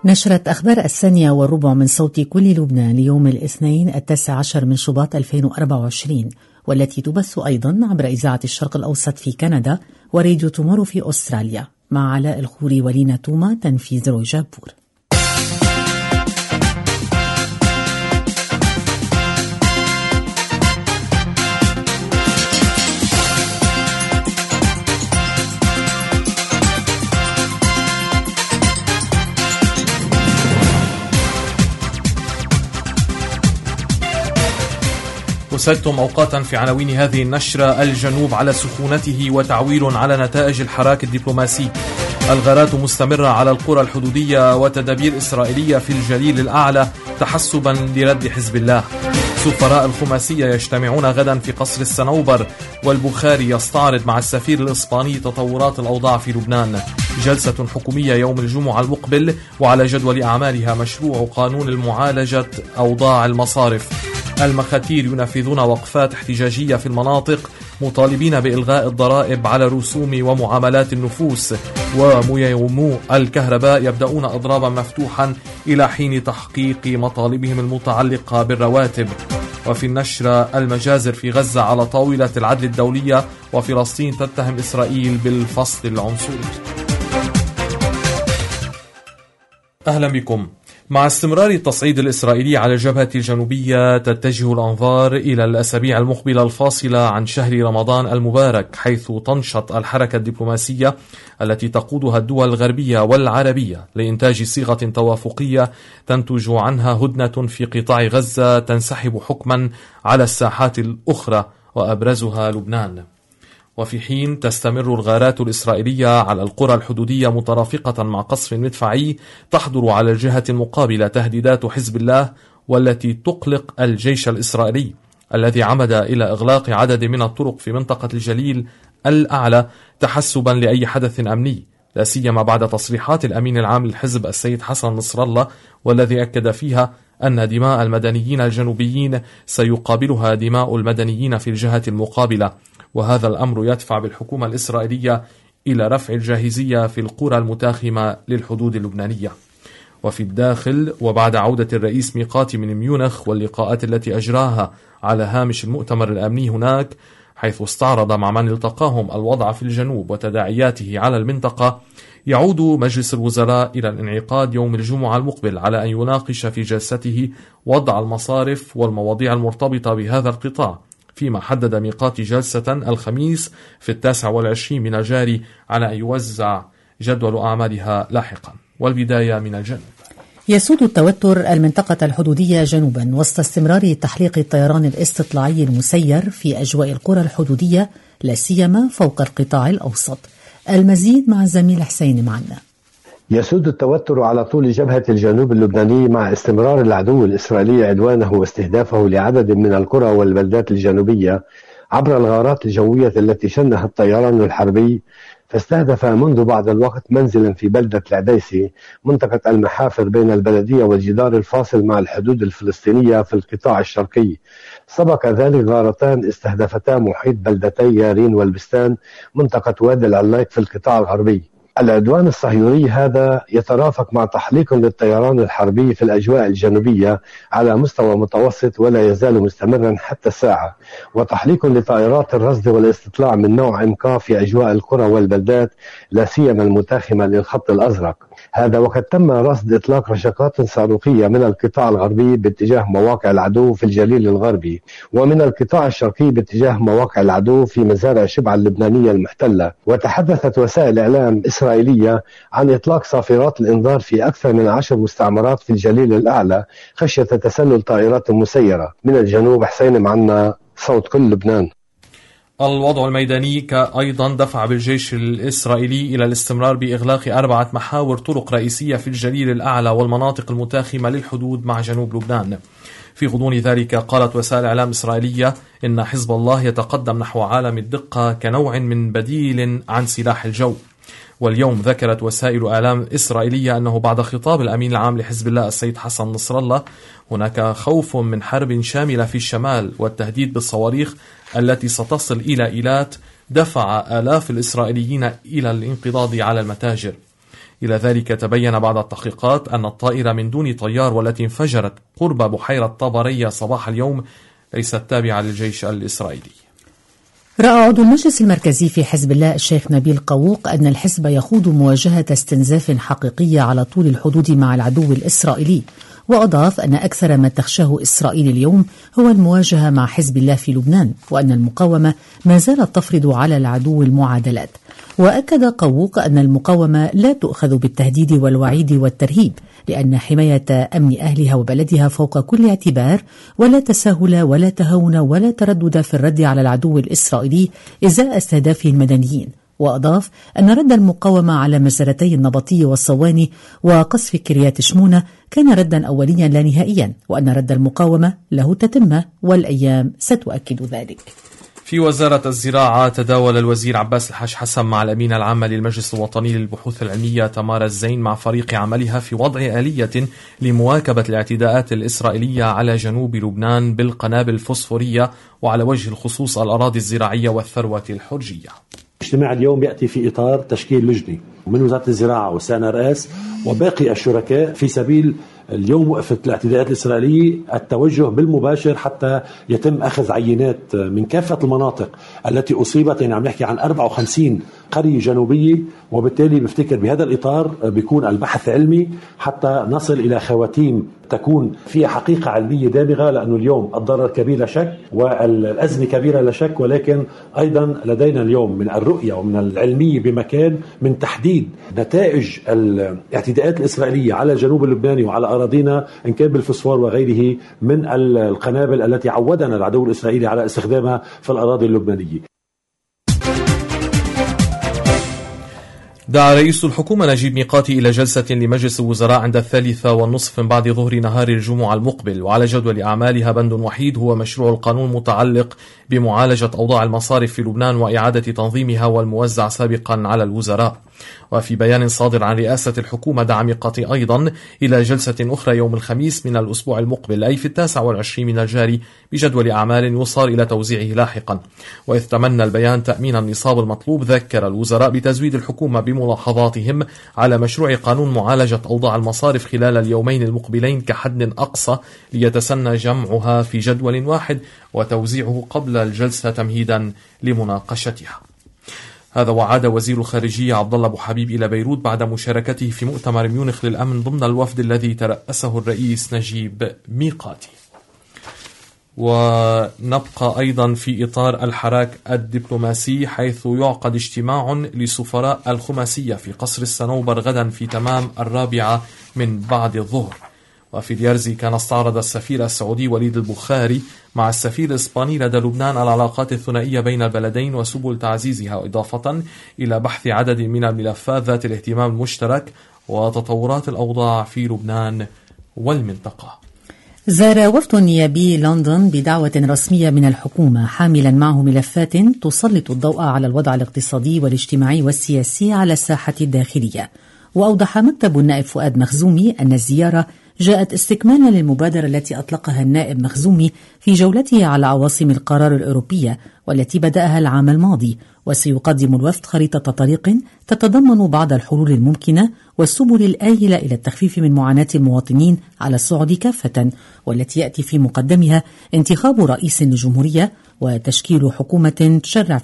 نشرت أخبار 1:15 من صوت كل لبنان ليوم الاثنين 19 من شباط 2024، والتي تبث أيضا عبر إذاعة الشرق الأوسط في كندا وراديو تومورو في أستراليا، مع علاء الخوري ولينا توما، تنفيذ روي جابور. وسدتم أوقاتا في عناوين هذه النشرة: الجنوب على سخونته وتعويل على نتائج الحراك الدبلوماسي، الغارات مستمرة على القرى الحدودية وتدابير إسرائيلية في الجليل الأعلى تحسبا لرد حزب الله، سفراء الخماسية يجتمعون غدا في قصر الصنوبر، والبخاري يستعرض مع السفير الإسباني تطورات الأوضاع في لبنان، جلسة حكومية يوم الجمعة المقبل وعلى جدول أعمالها مشروع قانون المعالجة أوضاع المصارف، المخاتير ينفذون وقفات احتجاجية في المناطق مطالبين بإلغاء الضرائب على رسوم ومعاملات النفوس، وميومو الكهرباء يبدأون إضرابا مفتوحا إلى حين تحقيق مطالبهم المتعلقة بالرواتب. وفي النشرة: المجازر في غزة على طاولة العدل الدولية، وفلسطين تتهم إسرائيل بالفصل العنصري. أهلا بكم. مع استمرار التصعيد الإسرائيلي على الجبهة الجنوبية، تتجه الأنظار إلى الأسابيع المقبلة الفاصلة عن شهر رمضان المبارك، حيث تنشط الحركة الدبلوماسية التي تقودها الدول الغربية والعربية لإنتاج صيغة توافقية تنتج عنها هدنة في قطاع غزة تنسحب حكما على الساحات الأخرى وأبرزها لبنان. وفي حين تستمر الغارات الإسرائيلية على القرى الحدودية مترافقة مع قصف مدفعي، تحضر على الجهة المقابلة تهديدات حزب الله، والتي تقلق الجيش الإسرائيلي الذي عمد إلى إغلاق عدد من الطرق في منطقة الجليل الأعلى تحسبا لأي حدث أمني، لا سيما بعد تصريحات الأمين العام للحزب السيد حسن نصر الله، والذي أكد فيها أن دماء المدنيين الجنوبيين سيقابلها دماء المدنيين في الجهة المقابلة، وهذا الأمر يدفع بالحكومة الإسرائيلية إلى رفع الجاهزية في القرى المتاخمة للحدود اللبنانية. وفي الداخل، وبعد عودة الرئيس ميقاتي من ميونخ واللقاءات التي أجراها على هامش المؤتمر الأمني هناك، حيث استعرض مع من التقاهم الوضع في الجنوب وتداعياته على المنطقة، يعود مجلس الوزراء إلى الانعقاد يوم الجمعة المقبل على أن يناقش في جلسته وضع المصارف والمواضيع المرتبطة بهذا القطاع، فيما حدد ميقات جلسة الخميس في 29 من الجاري على أن يوزع جدول أعمالها لاحقا. والبداية من الجنوب. يسود التوتر المنطقة الحدودية جنوبا وسط استمرار تحليق الطيران الاستطلاعي المسير في أجواء القرى الحدودية، لا سيما فوق القطاع الأوسط. المزيد مع الزميل حسين معنا. يسود التوتر على طول جبهة الجنوب اللبناني مع استمرار العدو الإسرائيلي عدوانه واستهدافه لعدد من القرى والبلدات الجنوبية عبر الغارات الجوية التي شنها الطيران الحربي، فاستهدف منذ بعض الوقت منزلا في بلدة العديسي منطقة المحافر بين البلدية والجدار الفاصل مع الحدود الفلسطينية في القطاع الشرقي. سبق ذلك غارتان استهدفتا محيط بلدتي يارين والبستان منطقة وادي العلايق في القطاع الغربي. العدوان الصهيوني هذا يترافق مع تحليق للطيران الحربي في الأجواء الجنوبية على مستوى متوسط ولا يزال مستمرا حتى الساعة، وتحليق لطائرات الرصد والاستطلاع من نوع إمكا في أجواء القرى والبلدات لا سيما المتاخمة للخط الأزرق. هذا وقد تم رصد إطلاق رشقات صاروخية من القطاع الغربي باتجاه مواقع العدو في الجليل الغربي، ومن القطاع الشرقي باتجاه مواقع العدو في مزارع شبعا اللبنانية المحتلة. وتحدثت وسائل إعلام إسرائيلية عن إطلاق صافرات الإنذار في أكثر من 10 مستعمرات في الجليل الأعلى خشية تسلل طائرات مسيرة. من الجنوب حسين معنا، صوت كل لبنان. الوضع الميداني أيضا دفع بالجيش الإسرائيلي إلى الاستمرار بإغلاق 4 محاور طرق رئيسية في الجليل الأعلى والمناطق المتاخمة للحدود مع جنوب لبنان. في غضون ذلك، قالت وسائل إعلام إسرائيلية إن حزب الله يتقدم نحو عالم الدقة كنوع من بديل عن سلاح الجو. واليوم ذكرت وسائل إعلام إسرائيلية أنه بعد خطاب الأمين العام لحزب الله السيد حسن نصر الله، هناك خوف من حرب شاملة في الشمال والتهديد بالصواريخ التي ستصل إلى إيلات، دفع آلاف الإسرائيليين إلى الانقضاض على المتاجر. إلى ذلك تبين بعد التحقيقات أن الطائرة من دون طيار والتي انفجرت قرب بحيرة طبرية صباح اليوم ليست تابعة للجيش الإسرائيلي. رأى عضو المجلس المركزي في حزب الله الشيخ نبيل قووق أن الحزب يخوض مواجهة استنزاف حقيقية على طول الحدود مع العدو الإسرائيلي، وأضاف أن أكثر ما تخشاه إسرائيل اليوم هو المواجهة مع حزب الله في لبنان، وأن المقاومة ما زالت تفرض على العدو المعادلات. وأكد قووق أن المقاومة لا تؤخذ بالتهديد والوعيد والترهيب، لأن حماية أمن أهلها وبلدها فوق كل اعتبار، ولا تساهل ولا تهاون ولا تردد في الرد على العدو الإسرائيلي إزاء استهدافه المدنيين. وأضاف أن رد المقاومة على مسيرتي النبطي والصواني وقصف كريات شمونة كان ردا أوليا لا نهائيا، وأن رد المقاومة له تتمة والأيام ستؤكد ذلك. في وزارة الزراعة تداول الوزير عباس الحاج حسن مع الأمينة العامة للمجلس الوطني للبحوث العلمية تمارا الزين مع فريق عملها في وضع آلية لمواكبة الاعتداءات الإسرائيلية على جنوب لبنان بالقنابل الفوسفورية، وعلى وجه الخصوص الأراضي الزراعية والثروة الحرجية. الاجتماع اليوم يأتي في إطار تشكيل لجنة من وزارة الزراعة والسنرئاس وباقي الشركاء في سبيل اليوم وقفة الاعتداءات الإسرائيلية التوجه بالمباشر حتى يتم أخذ عينات من كافة المناطق التي أصيبت. يعني عم نحكي عن 54 قرية جنوبية، وبالتالي بفتكر بهذا الإطار بيكون البحث علمي حتى نصل إلى خواتيم تكون فيها حقيقة علمية دامغة، لأنه اليوم الضرر كبير لا شك والأزمة كبيرة لا شك، ولكن أيضا لدينا اليوم من الرؤية ومن العلمية بمكان من تحديد نتائج الاعتداءات الإسرائيلية على الجنوب اللبناني وعلى أراضينا إن كان بالفوسفور وغيره من القنابل التي عودنا العدو الإسرائيلي على استخدامها في الأراضي اللبنانية. دعا رئيس الحكومة نجيب ميقاتي إلى جلسة لمجلس الوزراء عند 3:30 من بعد ظهر نهار الجمعة المقبل، وعلى جدول أعمالها بند وحيد هو مشروع القانون المتعلق بمعالجة أوضاع المصارف في لبنان وإعادة تنظيمها والموزع سابقا على الوزراء. وفي بيان صادر عن رئاسة الحكومة دعا ميقاتي أيضا إلى جلسة أخرى يوم الخميس من الأسبوع المقبل، أي في 29 من الجاري، بجدول أعمال يصار إلى توزيعه لاحقا. وإذ تمنى البيان تأمين النصاب المطلوب، ذكر الوزراء بتزويد الحكومة بملاحظاتهم على مشروع قانون معالجة أوضاع المصارف خلال اليومين المقبلين كحد أقصى، ليتسنى جمعها في جدول واحد وتوزيعه قبل الجلسة تمهيدا لمناقشتها. هذا وعاد وزير الخارجية عبد الله أبو حبيب إلى بيروت بعد مشاركته في مؤتمر ميونخ للأمن ضمن الوفد الذي ترأسه الرئيس نجيب ميقاتي. ونبقى أيضا في إطار الحراك الدبلوماسي، حيث يعقد اجتماع لسفراء الخماسية في قصر الصنوبر غدا في تمام 4 من بعد الظهر. وفي ديارزي كان استعرض السفير السعودي وليد البخاري مع السفير الإسباني لدى لبنان العلاقات الثنائية بين البلدين وسبل تعزيزها، إضافة إلى بحث عدد من الملفات ذات الاهتمام المشترك وتطورات الأوضاع في لبنان والمنطقة. زار وفد نيابي لندن بدعوة رسمية من الحكومة حاملا معه ملفات تسلط الضوء على الوضع الاقتصادي والاجتماعي والسياسي على الساحة الداخلية. وأوضح مكتب النائب فؤاد مخزومي أن الزيارة جاءت استكمالا للمبادرة التي أطلقها النائب مخزومي في جولته على عواصم القرار الأوروبية والتي بدأها العام الماضي، وسيقدم الوفد خريطة طريق تتضمن بعض الحلول الممكنة والسبل الآهلة إلى التخفيف من معاناة المواطنين على الصعد كافة، والتي يأتي في مقدمها انتخاب رئيس للجمهورية وتشكيل حكومة تشرع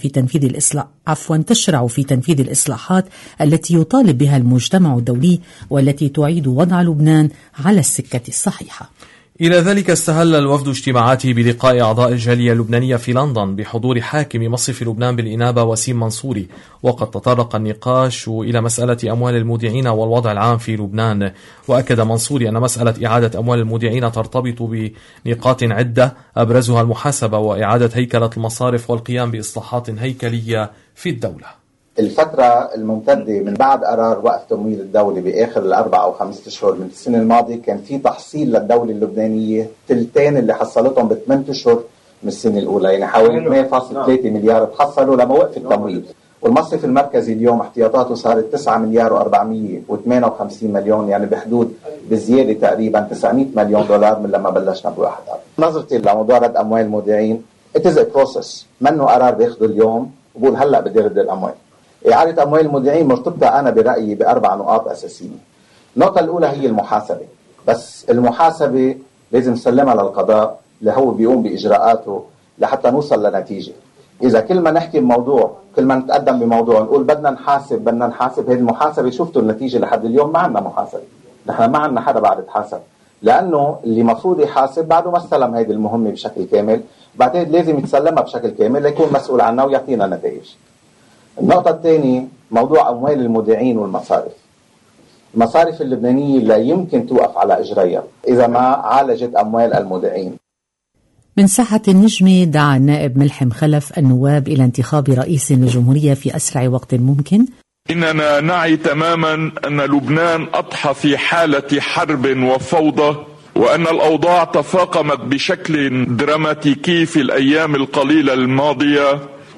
في تنفيذ الإصلاحات التي يطالب بها المجتمع الدولي والتي تعيد وضع لبنان على السكة الصحيحة. إلى ذلك استهل الوفد اجتماعاته بلقاء أعضاء الجالية اللبنانية في لندن بحضور حاكم مصرف لبنان بالإنابة وسيم منصوري، وقد تطرق النقاش إلى مسألة أموال المودعين والوضع العام في لبنان. وأكد منصوري أن مسألة إعادة أموال المودعين ترتبط بنقاط عدة أبرزها المحاسبة وإعادة هيكلة المصارف والقيام بإصلاحات هيكلية في الدولة. الفترة الممتدة من بعد قرار وقف تمويل الدولة بآخر 4 أو 5 أشهر من السنة الماضية كان في تحصيل للدولة اللبنانية تلتين اللي حصلتهم ب8 أشهر من السنة الأولى، يعني حوالي 2.3 مليار تحصلوا لما وقف التمويل. والمصرف المركزي اليوم احتياطاته صارت 9 مليار و458 مليون، يعني بحدود بزيادة تقريبا 900 مليون دولار من لما بلشنا بواحد أب. نظرتي لموضوع رد أموال المودعين it is a process، منه قرار بياخده اليوم وبقول هلأ بدي رد الأموال. إعادة أموال المودعين مرتبطة أنا برأيي ب4 نقاط أساسية. النقطة الأولى هي المحاسبة، بس المحاسبة لازم نسلمها للقضاء اللي هو بيقوم بإجراءاته لحتى نوصل لنتيجة. إذا كل ما نحكي بموضوع، كل ما نتقدم بموضوع نقول بدنا نحاسب هذه المحاسبة، شفتوا النتيجة لحد اليوم؟ ما عندنا محاسبة، نحن ما عندنا حدا بعد يتحاسب، لأنه اللي مفروض يحاسب بعده ما استلم هذه المهمة بشكل كامل، بعدين لازم يتسلمها بشكل كامل ليكون مسؤول عنها ويعطينا نتائج. النقطة الثانية موضوع أموال المودعين والمصارف. المصارف اللبنانية لا يمكن توقف على إجريها إذا ما عالجت أموال المودعين. من ساحة النجمة دعا النائب ملحم خلف النواب إلى انتخاب رئيس للجمهورية في أسرع وقت ممكن. إننا نعي تماما أن لبنان أضحى في حالة حرب وفوضى، وأن الأوضاع تفاقمت بشكل دراماتيكي في الأيام القليلة الماضية،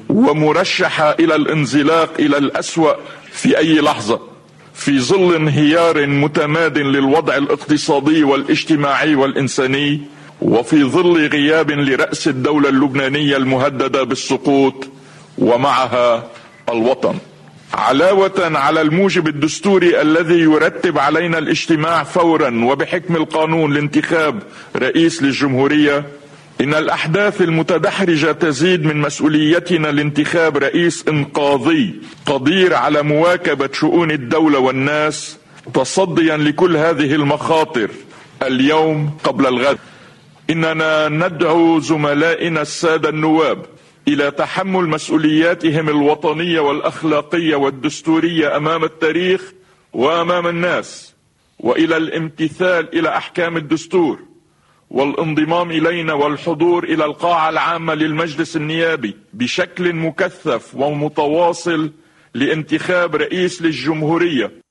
ومرشحة إلى الانزلاق إلى الأسوأ في أي لحظة، في ظل انهيار متماد للوضع الاقتصادي والاجتماعي والإنساني، وفي ظل غياب لرأس الدولة اللبنانية المهددة بالسقوط ومعها الوطن. علاوة على الموجب الدستوري الذي يرتب علينا الاجتماع فورا وبحكم القانون لانتخاب رئيس للجمهورية، إن الأحداث المتدحرجة تزيد من مسؤوليتنا لانتخاب رئيس إنقاذي قدير على مواكبة شؤون الدولة والناس، تصديا لكل هذه المخاطر اليوم قبل الغد. إننا ندعو زملائنا السادة النواب إلى تحمل مسؤولياتهم الوطنية والأخلاقية والدستورية أمام التاريخ وأمام الناس، وإلى الامتثال إلى أحكام الدستور، والانضمام إلينا والحضور إلى القاعة العامة للمجلس النيابي بشكل مكثف ومتواصل لانتخاب رئيس للجمهورية.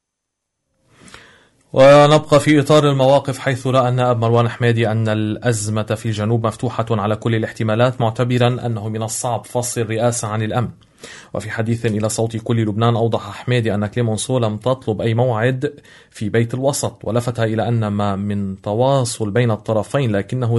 ونبقى في إطار المواقف، حيث رأى النائب مروان حمادي أن الأزمة في الجنوب مفتوحة على كل الاحتمالات، معتبرا أنه من الصعب فصل الرئاسة عن الأمن. وفي حديث إلى صوت كل لبنان أوضح حمادي أن كليمونسو لم تطلب أي موعد في بيت الوسط، ولفت إلى أن ما من تواصل بين الطرفين،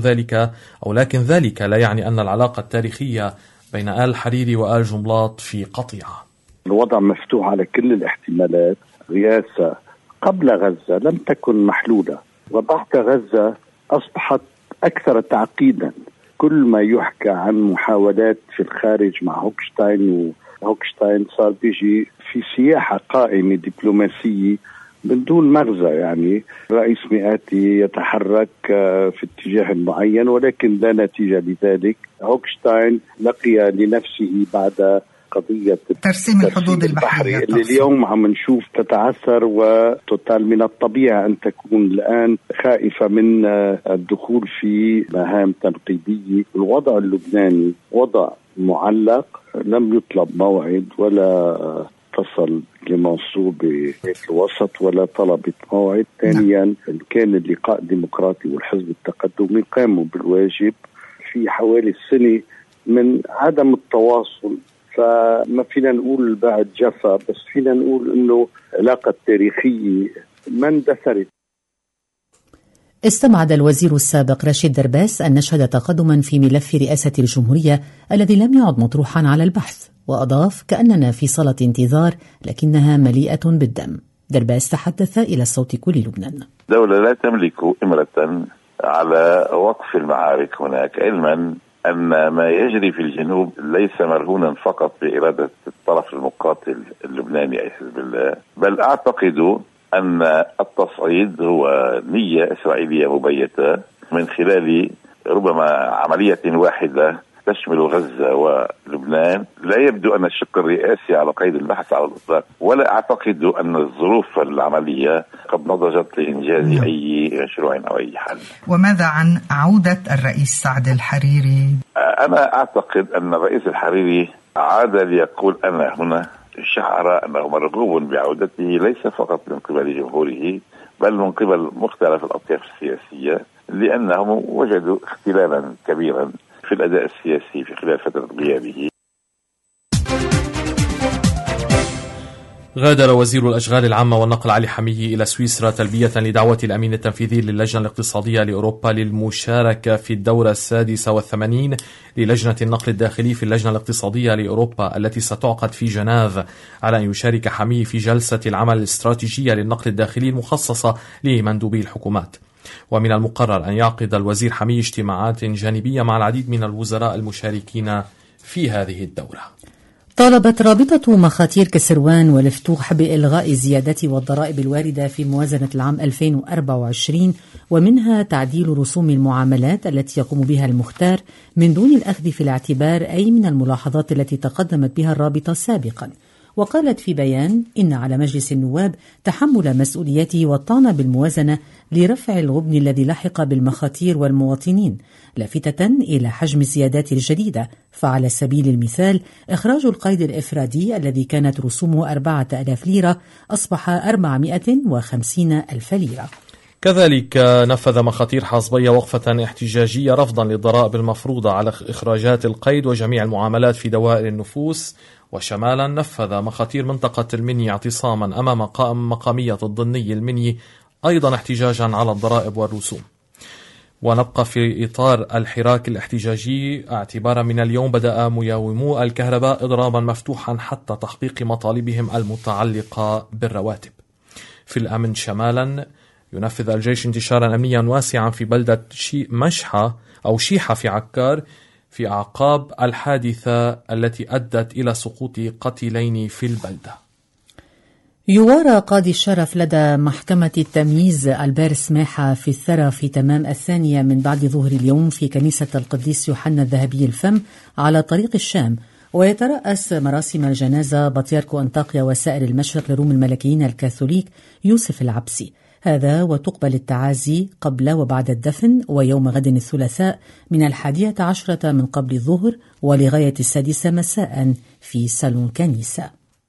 لكن ذلك لا يعني أن العلاقة التاريخية بين آل الحريري وآل جنبلاط في قطيعة. الوضع مفتوح على كل الاحتمالات. رئاسة قبل غزة لم تكن محلولة، وبعد غزة أصبحت أكثر تعقيدا. كل ما يحكى عن محاولات في الخارج مع هوكشتاين صار بيجي في سياحة قائمة دبلوماسية من دون مغزى. يعني رئيس مئاتي يتحرك في اتجاه معين ولكن لا نتيجة لذلك. هوكشتاين لقي لنفسه بعد قضية ترسيم الحدود البحرية اللي اليوم عم نشوف تتعثر، وتوتال من الطبيعي أن تكون الآن خائفة من الدخول في مهام تنقيبية. الوضع اللبناني وضع معلق، لم يطلب موعد ولا اتصل كليمونسو ببيت الوسط ولا طلبت موعد. ثانيا كان اللقاء الديمقراطي والحزب التقدمي قاموا بالواجب في حوالي السنة من عدم التواصل. فما فينا نقول بعد جفا، بس فينا نقول انه علاقة تاريخية ما اندثرت. استبعد الوزير السابق رشيد درباس أن نشهد تقدما في ملف رئاسة الجمهورية الذي لم يعد مطروحا على البحث، وأضاف كأننا في صالة انتظار لكنها مليئة بالدم. درباس تحدث إلى صوت كل لبنان. دولة لا تملك إمرة على وقف المعارك هناك، علما أن ما يجري في الجنوب ليس مرهونا فقط بإرادة الطرف المقاتل اللبناني أي حزب الله، بل أعتقد أن التصعيد هو نية إسرائيلية مبيتة من خلال ربما عملية واحدة تشمل غزة ولبنان. لا يبدو أن الشق الرئاسي على قيد البحث على الإطلاق، ولا أعتقد أن الظروف العملية قد نضجت لإنجاز أي مشروع أو أي حل. وماذا عن عودة الرئيس سعد الحريري؟ أنا أعتقد أن الرئيس الحريري عاد ليقول أنا هنا. شعر أنه مرغوب بعودته ليس فقط من قبل جمهوره بل من قبل مختلف الأطياف السياسية، لأنهم وجدوا اختلالا كبيرا في الأداء السياسي في خلال فترة غيابه. غادر وزير الأشغال العامة والنقل علي حميدي إلى سويسرا تلبية لدعوة الأمين التنفيذي للجنة الاقتصادية لأوروبا للمشاركة في الدورة 86 للجنة النقل الداخلي في اللجنة الاقتصادية لأوروبا التي ستعقد في جنيف، على أن يشارك حميدي في جلسة العمل الاستراتيجية للنقل الداخلي المخصصة لمندوبي الحكومات. ومن المقرر أن يعقد الوزير حميدي اجتماعات جانبية مع العديد من الوزراء المشاركين في هذه الدورة. طالبت رابطة مخاتير كسروان والفتوح بإلغاء الزيادات والضرائب الواردة في موازنة العام 2024، ومنها تعديل رسوم المعاملات التي يقوم بها المختار من دون الأخذ في الاعتبار أي من الملاحظات التي تقدمت بها الرابطة سابقا. وقالت في بيان إن على مجلس النواب تحمل مسؤوليته والطعن بالموازنة لرفع الغبن الذي لحق بالمخاتير والمواطنين، لافتة إلى حجم الزيادات الجديدة. فعلى سبيل المثال إخراج القيد الإفرادي الذي كانت رسومه 4000 ليرة أصبح 450,000 ليرة. كذلك نفذ مخاتير حاصبية وقفة احتجاجية رفضا للضرائب المفروضة على إخراجات القيد وجميع المعاملات في دوائر النفوس. وشمالا نفذ مخاتير منطقة المني اعتصاما أمام مقامية الضني المني أيضا احتجاجا على الضرائب والرسوم. ونبقى في إطار الحراك الاحتجاجي اعتبارا من اليوم بدأ مياومو الكهرباء إضرابا مفتوحا حتى تحقيق مطالبهم المتعلقة بالرواتب. في الأمن شمالا ينفذ الجيش انتشارا أمنيا واسعا في بلدة شيحة في عكار في أعقاب الحادثة التي أدت إلى سقوط قتيلين في البلدة. يوارى قاضي الشرف لدى محكمة التمييز البير سماحة في الثرى في تمام 2 من بعد ظهر اليوم في كنيسة القديس يوحنا الذهبي الفم على طريق الشام. ويترأس مراسم الجنازة بطيرك أنطاكيا وسائر المشرق لروم الملكيين الكاثوليك يوسف العبسي. هذا وتقبل التعازي قبل وبعد الدفن ويوم غد الثلاثاء من 11 من قبل الظهر ولغاية 6 مساء في صالون كنيسة.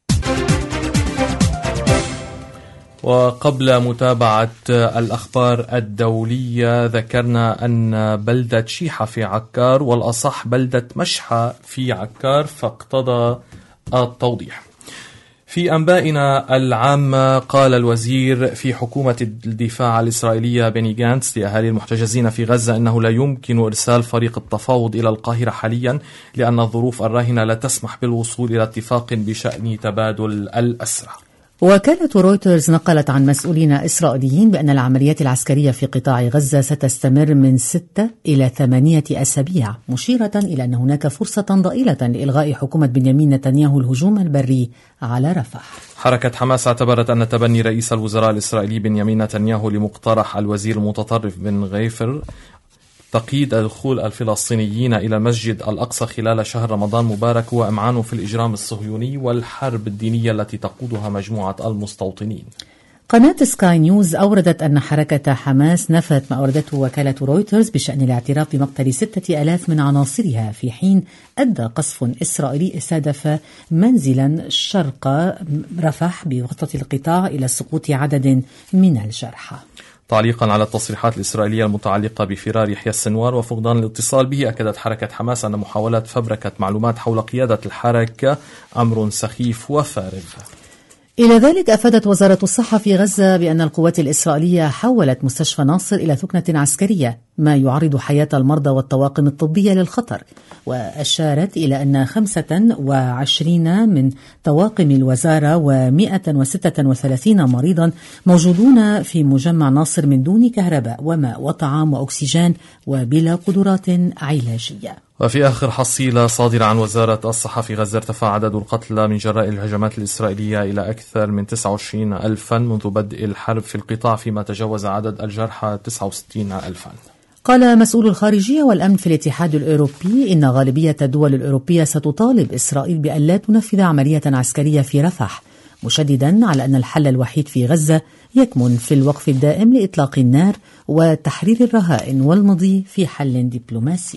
وقبل متابعة الأخبار الدولية ذكرنا أن بلدة شيحة في عكار والأصح بلدة مشحة في عكار فاقتضى التوضيح. في أنبائنا العامة قال الوزير في حكومة الدفاع الإسرائيلية بني غانتس لأهالي المحتجزين في غزة أنه لا يمكن إرسال فريق التفاوض إلى القاهرة حاليا لأن الظروف الراهنة لا تسمح بالوصول إلى اتفاق بشأن تبادل الأسرى. وكالة رويترز نقلت عن مسؤولين إسرائيليين بأن العمليات العسكرية في قطاع غزة ستستمر من 6 إلى 8 أسابيع، مشيرة إلى أن هناك فرصة ضئيلة لإلغاء حكومة بنيامين نتنياهو الهجوم البري على رفح. حركة حماس اعتبرت أن تبني رئيس الوزراء الإسرائيلي بنيامين نتنياهو لمقترح الوزير المتطرف بن غيفر تقييد دخول الفلسطينيين إلى المسجد الأقصى خلال شهر رمضان مبارك وإمعانه في الإجرام الصهيوني والحرب الدينية التي تقودها مجموعة المستوطنين. قناة سكاي نيوز أوردت أن حركة حماس نفت ما أوردته وكالة رويترز بشأن الاعتراف بمقتل 6000 من عناصرها، في حين أدى قصف إسرائيلي استهدف منزلا شرق رفح بوسط القطاع إلى سقوط عدد من الجرحى. تعليقا على التصريحات الإسرائيلية المتعلقة بفرار يحيى السنوار وفقدان الاتصال به، أكدت حركة حماس أن محاولات فبركة معلومات حول قيادة الحركة أمر سخيف وفارغ. إلى ذلك أفادت وزارة الصحة في غزة بأن القوات الإسرائيلية حولت مستشفى ناصر إلى ثكنة عسكرية، ما يعرض حياة المرضى والطواقم الطبية للخطر. وأشارت إلى أن 25 من طواقم الوزارة و136 مريضا موجودون في مجمع ناصر من دون كهرباء وماء وطعام وأكسجين وبلا قدرات علاجية. وفي آخر حصيلة صادرة عن وزارة الصحة في غزة ارتفع عدد القتلى من جراء الهجمات الإسرائيلية إلى أكثر من 29,000 منذ بدء الحرب في القطاع، فيما تجاوز عدد الجرحى 69,000. قال مسؤول الخارجية والأمن في الاتحاد الأوروبي إن غالبية الدول الأوروبية ستطالب إسرائيل بأن لا تنفذ عملية عسكرية في رفح، مشددا على أن الحل الوحيد في غزة يكمن في الوقف الدائم لإطلاق النار وتحرير الرهائن والمضي في حل دبلوماسي.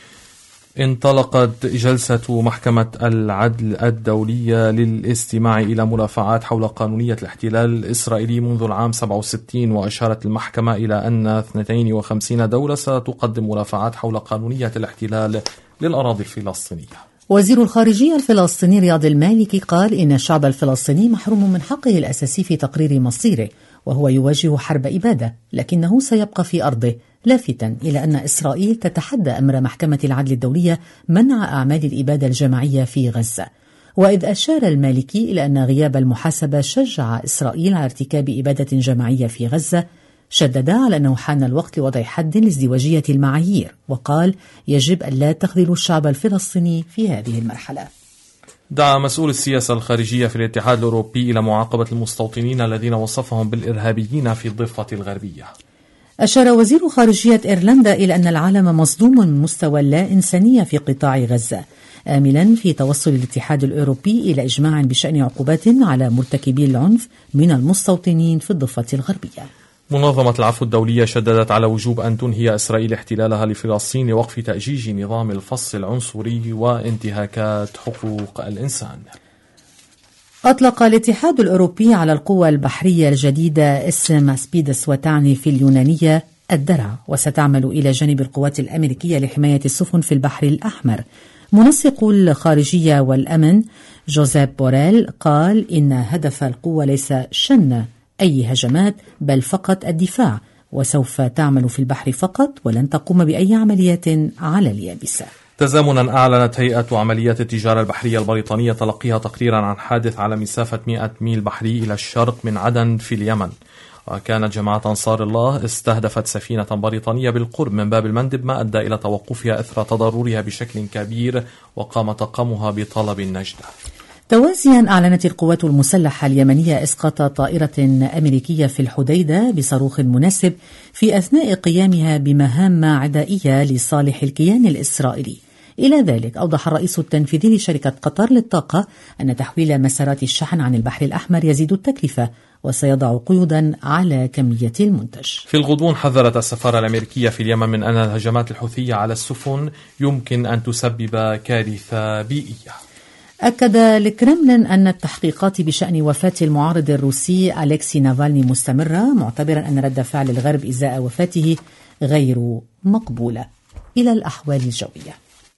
انطلقت جلسة محكمة العدل الدولية للاستماع إلى مرافعات حول قانونية الاحتلال الإسرائيلي منذ العام 67، وأشارت المحكمة إلى أن 52 دولة ستقدم مرافعات حول قانونية الاحتلال للأراضي الفلسطينية. وزير الخارجية الفلسطيني رياض المالكي قال إن الشعب الفلسطيني محروم من حقه الأساسي في تقرير مصيره، وهو يواجه حرب إبادة، لكنه سيبقى في أرضه، لافتا إلى أن إسرائيل تتحدى أمر محكمة العدل الدولية منع أعمال الإبادة الجماعية في غزة. وإذ أشار المالكي إلى أن غياب المحاسبة شجع إسرائيل على ارتكاب إبادة جماعية في غزة، شدد على أنه حان الوقت لوضع حد لازدواجية المعايير، وقال يجب أن لا تخذلوا الشعب الفلسطيني في هذه المرحلة. دعا مسؤول السياسة الخارجية في الاتحاد الأوروبي إلى معاقبة المستوطنين الذين وصفهم بالإرهابيين في الضفة الغربية. أشار وزير خارجية إيرلندا إلى أن العالم مصدوم من مستوى اللا إنسانية في قطاع غزة، آملا في توصل الاتحاد الأوروبي إلى إجماع بشأن عقوبات على مرتكبي العنف من المستوطنين في الضفة الغربية. منظمة العفو الدولية شددت على وجوب أن تنهي إسرائيل احتلالها لفلسطين لوقف تأجيج نظام الفصل العنصري وانتهاكات حقوق الإنسان. أطلق الاتحاد الأوروبي على القوى البحرية الجديدة اسم سبيدس، وتعني في اليونانية الدرع، وستعمل إلى جانب القوات الأمريكية لحماية السفن في البحر الأحمر. منسق الخارجية والأمن جوزيف بوريل قال إن هدف القوة ليس شن أي هجمات بل فقط الدفاع، وسوف تعمل في البحر فقط ولن تقوم بأي عمليات على اليابسة. تزامنا أعلنت هيئة عمليات التجارة البحرية البريطانية تلقيها تقريرا عن حادث على مسافة 100 ميل بحري إلى الشرق من عدن في اليمن. وكانت جماعة أنصار الله استهدفت سفينة بريطانية بالقرب من باب المندب، ما أدى إلى توقفها إثر تضررها بشكل كبير، وقام طاقمها بطلب النجدة. توازيا أعلنت القوات المسلحة اليمنية إسقاط طائرة أمريكية في الحديدة بصاروخ مناسب في أثناء قيامها بمهام عدائية لصالح الكيان الإسرائيلي. إلى ذلك أوضح الرئيس التنفيذي لشركة قطر للطاقة أن تحويل مسارات الشحن عن البحر الأحمر يزيد التكلفة، وسيضع قيودا على كمية المنتج. في الغضون حذرت السفارة الأمريكية في اليمن من أن الهجمات الحوثية على السفن يمكن أن تسبب كارثة بيئية. أكد الكرملين أن التحقيقات بشأن وفاة المعارض الروسي أليكسي نافالني مستمرة، معتبرا أن رد فعل الغرب إزاء وفاته غير مقبولة. إلى الأحوال الجوية.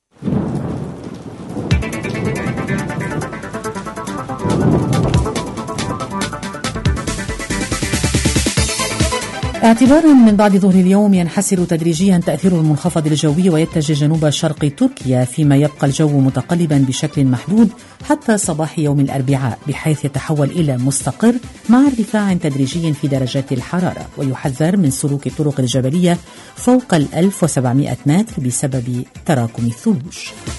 اعتبارا من بعد ظهر اليوم ينحسر تدريجيا تأثير المنخفض الجوي ويتجه جنوب شرق تركيا، فيما يبقى الجو متقلبا بشكل محدود حتى صباح يوم الأربعاء، بحيث يتحول إلى مستقر مع ارتفاع تدريجي في درجات الحرارة. ويحذر من سلوك الطرق الجبلية فوق 1700 متر بسبب تراكم الثلوج.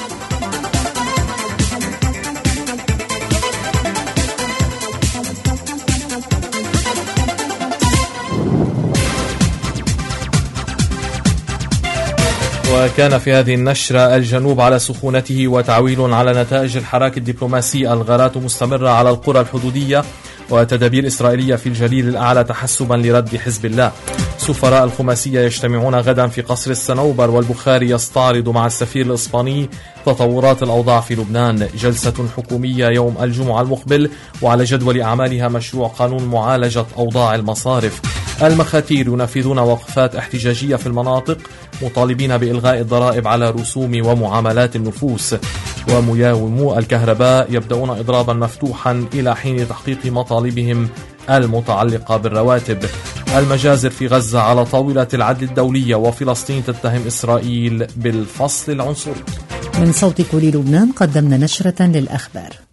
وكان في هذه النشرة الجنوب على سخونته وتعويل على نتائج الحراك الدبلوماسي، الغارات مستمرة على القرى الحدودية، وتدابير إسرائيلية في الجليل الأعلى تحسبا لرد حزب الله. سفراء الخماسية يجتمعون غدا في قصر الصنوبر، والبخاري يستعرض مع السفير الإسباني تطورات الأوضاع في لبنان. جلسة حكومية يوم الجمعة المقبل، وعلى جدول أعمالها مشروع قانون معالجة أوضاع المصارف. المخاتير ينفذون وقفات احتجاجية في المناطق، مطالبين بإلغاء الضرائب على رسوم ومعاملات النفوس. ومياومو الكهرباء يبدأون إضرابا مفتوحا إلى حين تحقيق مطالبهم المتعلقة بالرواتب. المجازر في غزة على طاولة العدل الدولية، وفلسطين تتهم إسرائيل بالفصل العنصري. من صوت كل لبنان قدمنا نشرة للأخبار.